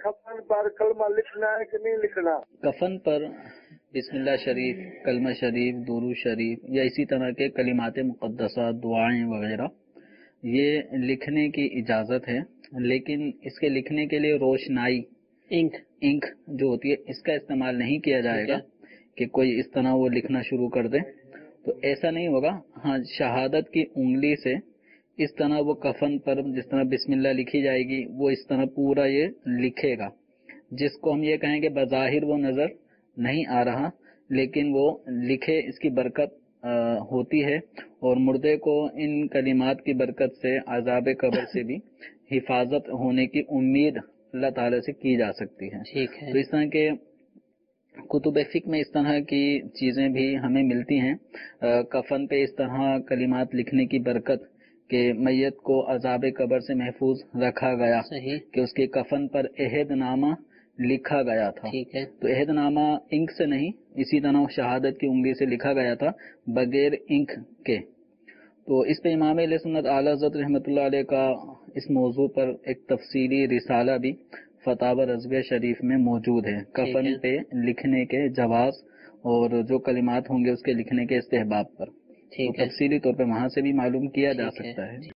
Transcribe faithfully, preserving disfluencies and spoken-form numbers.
कफन पर कलमा लिखना है कि नहीं लिखना? कफन पर बिस्मिल्लाह शरीफ, कलमा शरीफ, दुरूद शरीफ या इसी तरह के कलिमात मुक़द्दसा, दुआएं वगैरह ये लिखने की इजाजत है, लेकिन इसके लिखने के लिए रोशनाई इंक इंक जो होती है इसका इस्तेमाल नहीं किया जाएगा कि कोई इस तरह वो लिखना शुरू कर दे, तो ऐसा नहीं होगा। हाँ, शहादत की उंगली से इस तरह वो कफन पर जिस तरह बिस्मिल्लाह लिखी जाएगी वो इस तरह पूरा ये लिखेगा, जिसको हम ये कहेंगे बज़ाहिर वो नजर नहीं आ रहा, लेकिन वो लिखे इसकी बरकत आ, होती है और मुर्दे को इन कलिमात की बरकत से अज़ाब कब्र से भी हिफाजत होने की उम्मीद अल्लाह ताला से की जा सकती है। ठीक है। तो इस तरह के कुतुब फिक़्ह में इस तरह की चीजें भी हमें मिलती हैं। आ, कफन पे इस तरह कलिमात लिखने की बरकत के मैयत को अज़ाब कब्र से महफूज रखा गया। सही। कि उसके कफन पर अहदनामा लिखा गया था। ठीक है। तो अहदनामा इंक से नहीं, इसी तरह शहादत की उंगली से लिखा गया था बगैर इंक के। तो इस पे इमाम अहले सुन्नत आला हज़रत रहमतुल्लाह अलैह का इस मौजू पर एक तफसीली रिसाला भी फतावा रज़विया शरीफ में मौजूद है, कफन पे लिखने के जवाज और जो कलिमात होंगे उसके लिखने के इस्तेहबाब पर। तो तफसीली तौर पे वहां से भी मालूम किया जा सकता है।